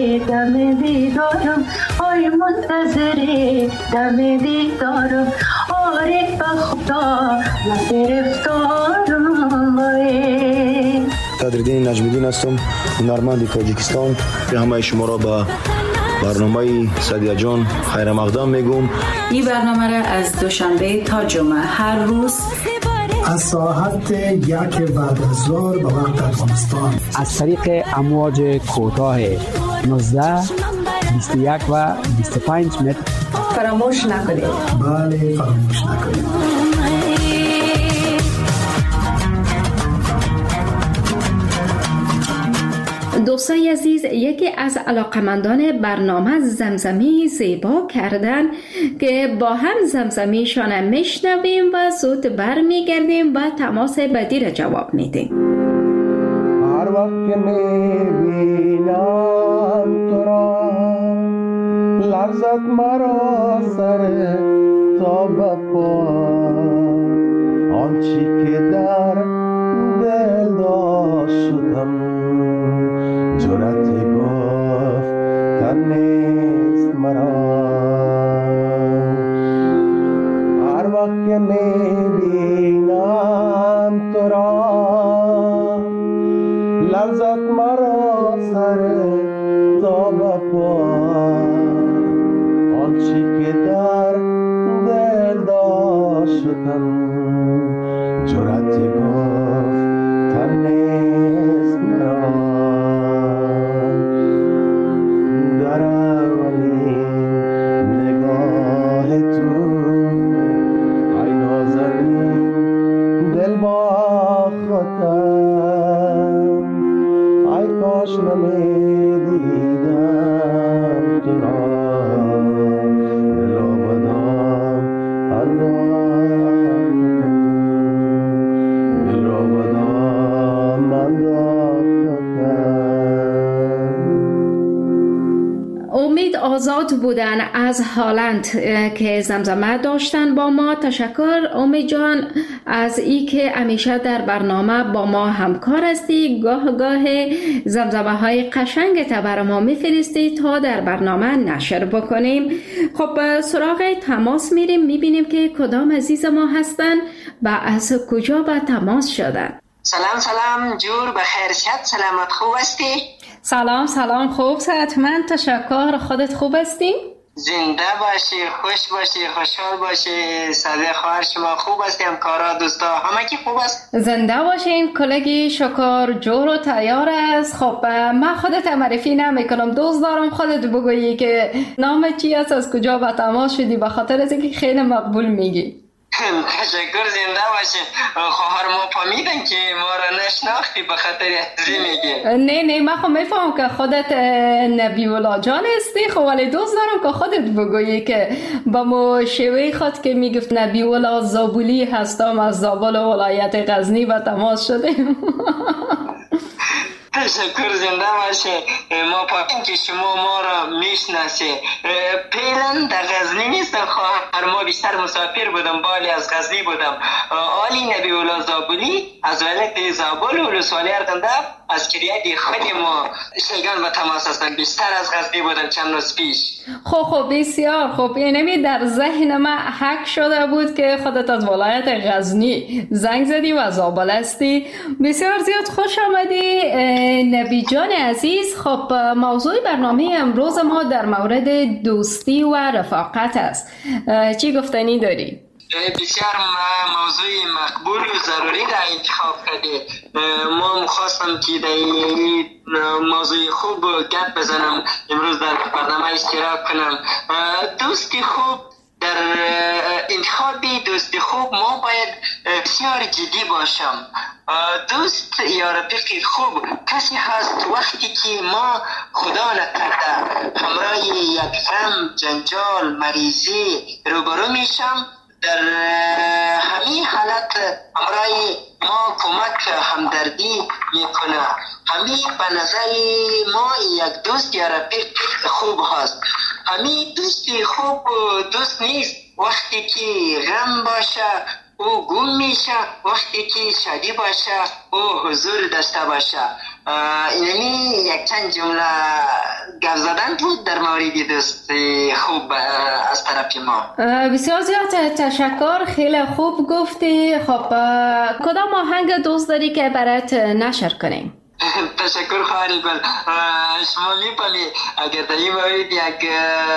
دم دیدارم، آی منتظر دم دیدارم، آره به خدا نگرفتارم. قدردین نجمیدین هستم، هنرمند تاجیکستان. به همه شما را به برنامه سعدیه جان خیر مقدم میگم. این برنامه را از دوشنبه تا جمعه هر روز از ساعت یک بعد از ظهر به وقت افغانستان از طریق امواج کوتاه نوزده، بیست و یک و بیست و پنج متر فراموش نکنید. بله فراموش نکنید. دوستای عزیز، یکی از علاقمندان برنامه زمزمی زیبا کردن که با هم زمزمیشان میشنویم و زود برمیگردیم و تماس بعدی را جواب میدیم. هر وقت که میبینم تو را لرزد مرا سر تا بپا، آنچی که در دل داشتم جرأت گفتن نیست مرا. هر وقت که میبینم تو را اماد بودن از هالند که زمزمه داشتن با ما. تشکر امید جان از ای که همیشه در برنامه با ما همکار هستی. گاه گاه زمزمه های قشنگ تا برای ما میفرستی تا در برنامه نشر بکنیم. خب سراغ تماس میریم، میبینیم که کدام عزیز ما هستن و از کجا به تماس شدن. سلام سلام جور بخیر شد، سلامت خوب هستی؟ سلام سلام خوب صحتمند، تشکر. خودت خوب هستی؟ زنده باشی، خوش باشی، خوشحال باشی. صدای خواهر شما خوب هستی؟ همکارا دوستا همه کی خوب است؟ زنده باشین. کلگی شکر جور و تیار است. خب من خودت معرفی نمیکنم، دوست دارم خودت بگویی که نام چی است، از کجا به تماس شدی، به خاطر از اینکه خیلی مقبول میگی. تشکر، زنده باشی. خواهر ما فهمیدن که ما را نشناختی به خاطر ازی میگی. نه نه من خب میفهم که خودت نبی الله جان هستی، خب ولی دوست دارم که خودت بگویی که با مو شوی خود که میگفت نبی الله زابلی هستم، از زابل ولایت غزنی با تماس شدیم. تشکر، زنده باشه. ما فهمیدیم که شما ما را میشناسی. فعلا در غزنی نیستم خواهر، ما بیشتر مسافر بودم، بالی از غزنی بودم. آلی نبی الله زابلی از ولایت زابل ولسوالی اردنده از کریت خود ما شیگان به تماس هستم. بیشتر از غزنی بودم چند روز پیش. خب خب بسیار خوب. یعنی در ذهن من حک شده بود که خودت از ولایت غزنی زنگ زدی و زابل هستی. بسیار زیاد خوش آمدی نبی جان عزیز. خب موضوع برنامه امروز ما در مورد دوستی و رفاقت است. چی گفتنی داری؟ بسیار موضوع مقبول و ضروری را انتخاب کردی. ما مخواستم که در موضوع خوب گپ بزنم، امروز در برنامه اشتراک کنم. دوستی خوب، در انتخاب دوستی خوب ما باید بسیار جدی باشم. دوست یا رفیق خوب کسی هست وقتی که ما خدا نکرده همراه یک غم، جنجال، مریضی روبرو میشم، در همین حالت همراه ما کمک همدردی میکنه. همین به نظر ما یک دوست یا رفیق خوب هست. همین دوستی خوب دوست نیست وقتی که غم باشه او گم میشه، وقتی که شادی باشه او حضور داشته باشه. یعنی یک چند جمله گفت زدن بود در مورد دوست خوب از طرف ما. بسیار زیاد تشکر، خیلی خوب گفتی. خب کدام آهنگ دوست داری که برات نشر کنیم؟ تشکر خواهری بل. شما می‌فهمی اگر در این مورد یک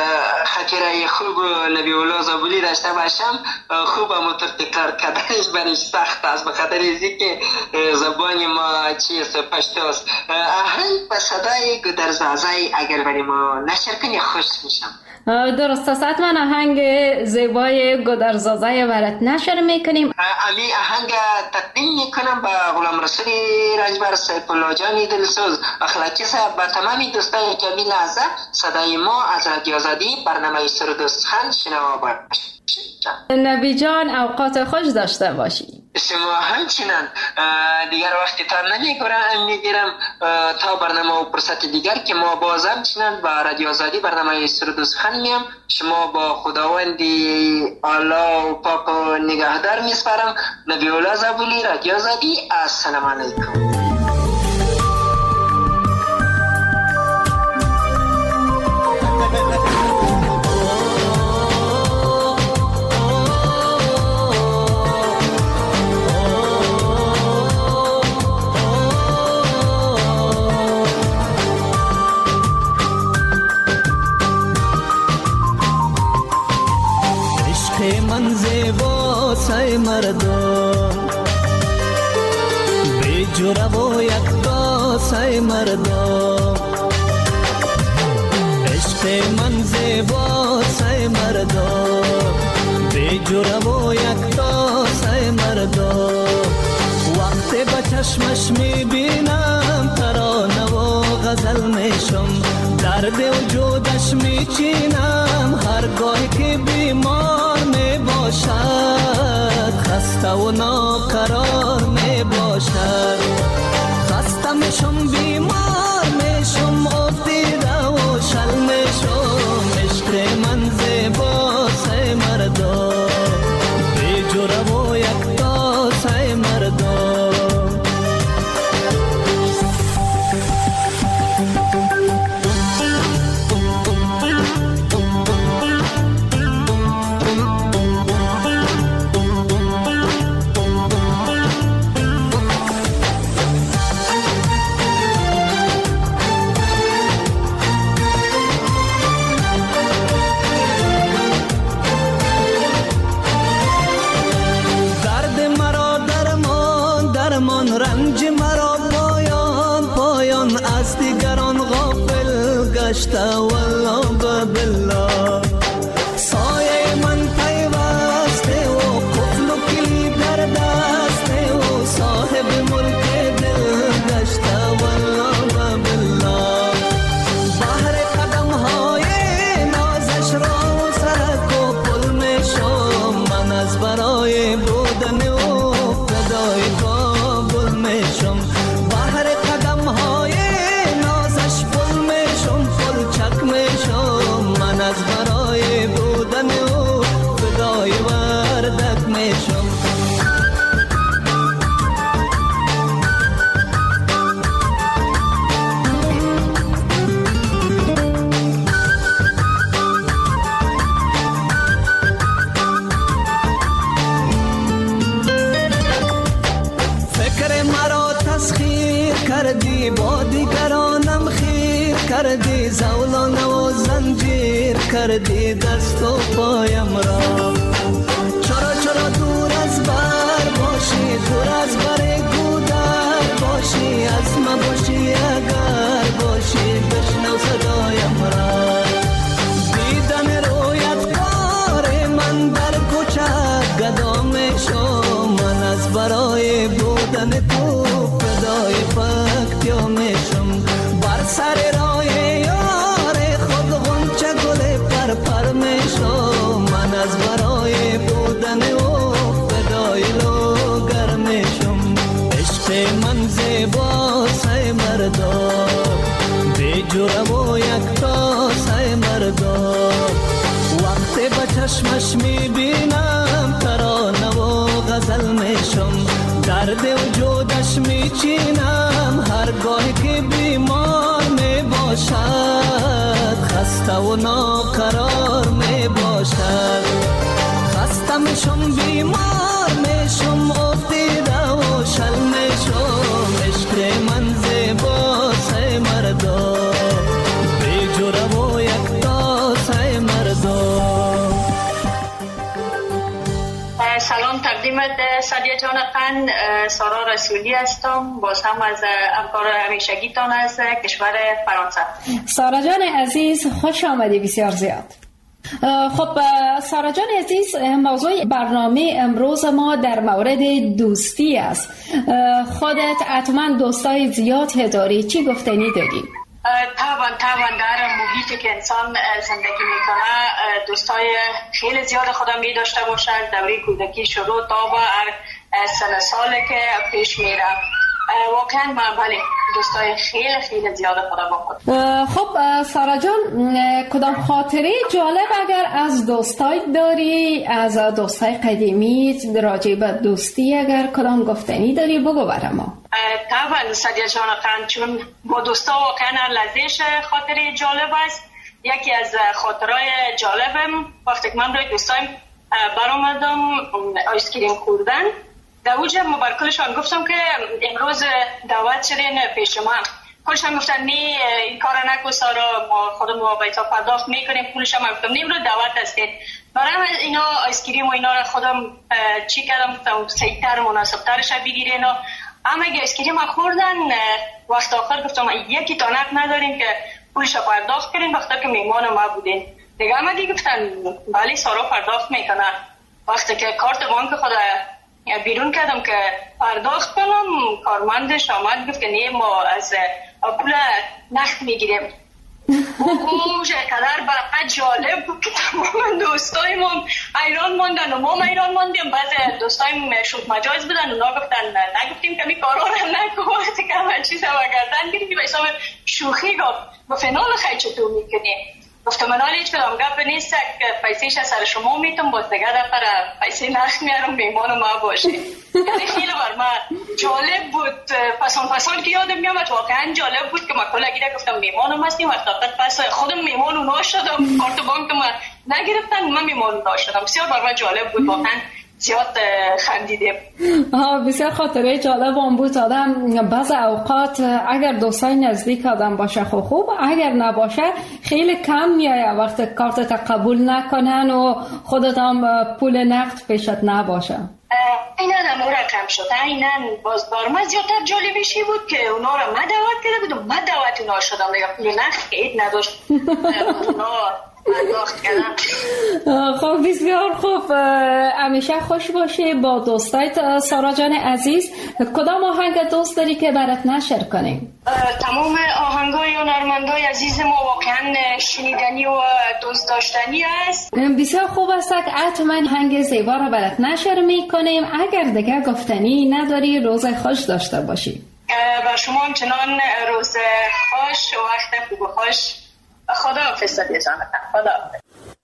خاطره خوب نبی الله زابلی داشته باشم، خوب اما تکرار کردنش برش سخت است به خاطر اینکه زبان ما چیست، پشتو است. آهنگ به صدای گودرزازای اگر برای ما نشر کنی خوش میشم. درست است، حتما آهنگ زیبای گودرزازای برات نشر میکنیم. امی آهنگ تقدیم میکنم به غلام رسول رجبر، سیف الله جانی دلسوز، اخلاقی صاحب، به تمامی دوستان که می لحظه صدای ما از رادیو آزادی برنامه سرود و سخن شنوا باشید. نبی جان اوقات خوش داشته باشی. شما همچنان. دیگر وقتی تا نمیگیرم میگیرم تا برنامه و فرصت دیگر که ما باز همچنان با رادیو آزادی برنامه سرود و سخن میم. شما با خداوندی الله و پاک و نگهدار میسپارم. نبی الله زابلی، رادیو آزادی. السلام علیکم. من زیبا سای مردم بی جوره و یک دا سای مردم، عشق من زیبا سای مردم بی جوره و یک دا سای مردم. وقتی با چشمش میبینم ترانه و غزل میشم، درد وجودش میچینم هرگاه که بیمار میباشد، خسته و ناقرار میباشد. خسته میشم بیمار میشم افتیده و شل میشم، عشق گشته والله بالله سایه من پیوسته و قفل و کلید در دسته و صاحب ملک دل گشته والله بالله بحر قدم های نازش را سرک و پل می شم من از برای بودن و فدای کابل می شم بحر قدم های نازش پل می شم پل چک می شم من از برای بودن و فدای وردک می شم کردی با دیگرانم خیر کردی زولان و زنجیر کردی دست و پایم را چرا چرا دور از بر باشی دور از بر گودر باشی از ما باشی اگر باشی بشنو صدایم را دیدن رویت کار من در کوچه گدا می شم من از برای بودن تو فدای پاکتیا میشم بر سر راه یار خود غنچه گل پر پر میشم من از برای بودن او فدای لوگر میشم عشق من زیبا سای مردا بی جرم و یکتا سای مردا وقتی با چشمش میبینم ترانه و غزل میشم درد وجودش میچینم هرگاه که بیمار می باشد خسته و ناقرار می باشد خسته میشم بیمار میشم افتیده و شل میشم عشق من زیبا سای مردا بی جرم و یکتا سای مردا سلام تقدیمت سادیه جان قند سارا رسولی هستم باز هم از همکار همیشگیتان از کشور فرانسه. سارا جان عزیز خوش آمدی بسیار زیاد. خب سارا جان عزیز موضوع برنامه امروز ما در مورد دوستی است. خودت حتما دوستای زیاد داری، چی گفتنی داری؟ طبعا طبعا در محیطی که انسان زندگی میکنه دوستای خیلی زیاد خودم می داشته باشد دوره کودکی شروع تا به هر سن ساله که پیش میره واقعا من بله دوستای خیلی خیلی زیاد خودم با خود. خب سارا جان کدام خاطره جالب اگر از دوستای داری از دوستای قدیمی راجع به دوستی اگر کدام گفتنی داری بگو برام. ما طبعا سادیه جان قند چون با دوستا واقعا لذیذ خاطره جالب است. یکی از خاطرهای جالبم وقتی که من روی دوستایم برآمدم آیسکریم خوردن در اوجه مبارکلشان گفتم که امروز دعوت شدین پیش ما کلشان گفتن نه این کار نکن سارا ما خودمون با بیتا پرداخت میکنیم پولشان من گفتم نیم رو دعوت هستید برای اینا آیسکریم و اینا رو خودم چی کردم گفتم سیتر مناسبترش بگیرین اما اگه آیسکریم خوردن وقت آخر گفتم یکی تانک نداریم که پولش پرداخت کنین وقتی که میمان ما بودین دیگه اما دیگه گفتن بله سارا پرداخت میکنه وقتی که کارت بانک خود بیرون کردم که پرداخت کنم کارمندش آمد گفت که نه ما از پول نقد میگیریم اوه قدر برای جالب بود که تمام دوستایم ایران موندن و ما ایران موندیم بعض دوستایم شوخ مجاز بودن اونا گفتن نگفتیم که می کارا رو نکن وقتی که همه چیز رو گردن گیریم به حساب شوخی گفت و فنال خیلی چطور میکنی گفتم من هیچ کدام گپ نیست که پیسیش از سر شما میتونم باز دیگه دفعه پیسی نخ میارم میمان ما باشه یعنی خیلی بر من جالب بود پسان پسان که یادم میامد واقعا جالب بود که ما کلا گیره گفتم میمانم هستیم وقتا پس خودم میمان اونا شدم کارت بانک ما نگرفتن من میمان اونا شدم بسیار بر من جالب بود واقعا زیاد خندیدیم. آها بسیار خاطره جالب هم بود. آدم بعض اوقات اگر دوستای نزدیک آدم باشه خوب خوب اگر نباشه خیلی کم میایه وقت کارتت قبول نکنن و خودت هم پول نقد پیشت نباشه. اینا هم رقم شد. اینا باز برام زیادتر جالبیشی بود که اونا را من دعوت کرده بودم، من دعوت اونا شدم دیگه، پول نخید نداشت اونا داخت کردم. خب بسیار خوب، همیشه خوش باشی با دوستایت. سارا جان عزیز، کدام آهنگ دوست داری که برات نشر کنیم؟ تمام آهنگای هنرمندای عزیز ما واقعا شنیدنی و دوست داشتنی است. بسیار خوب است که حتما آهنگ زیبا را برات نشر میکنیم. اگر دیگه گفتنی نداری، روز خوش داشته باشی. با شما همچنان روز خوش و وقت خوب و خوش. خدا حافظ سادیا جان. خدا حافظ.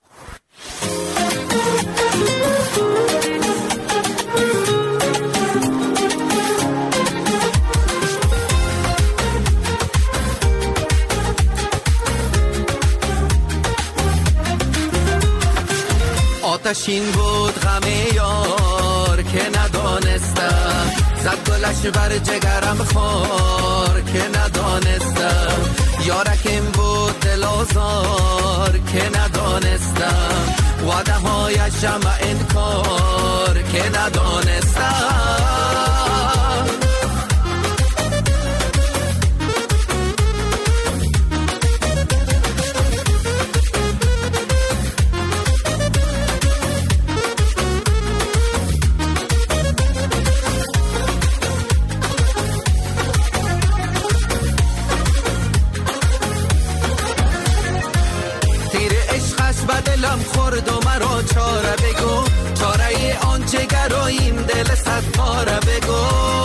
آتشین بود غم یار که ندانستم، زد گلش بر جگرم خار که ندانستم، یارکم بود دل آزار که ندانستم، وعده هایش جمع انکار که ندانستم. دلم خورد و مرا چاره بگو، چاره ای آنچه گراییم دل صد پاره بگو.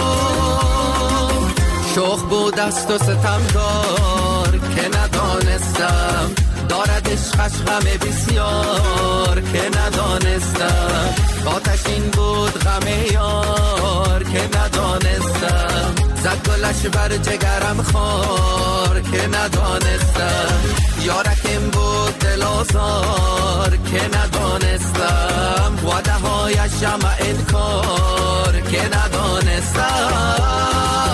شوخ بود است و ستم دار که ندانستم، دارد عشقش غم بسیار که ندانستم. آتشین بود غم یار که ندانستم، زد گلش بر جگرم خار که ندانستم، یارکم بود دل آزار که ندانستم، وعده هایش جمع انکار که ندانستم.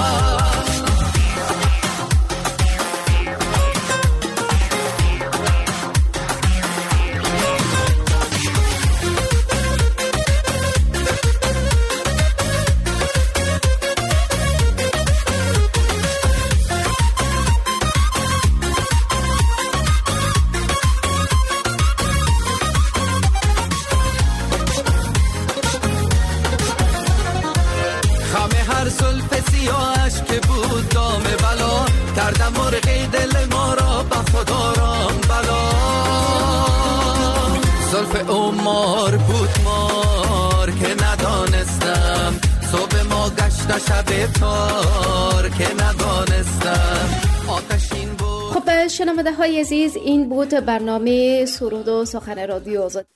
کردم مرغی دل ما را به خدا رام بلا، زلف او مار بود مار که ندانستم، صبح ما گشت شب تار که ندانستم، آتشین بود. خب شنونده های عزیز، این بود برنامه سرود و سخن رادیو آزادی.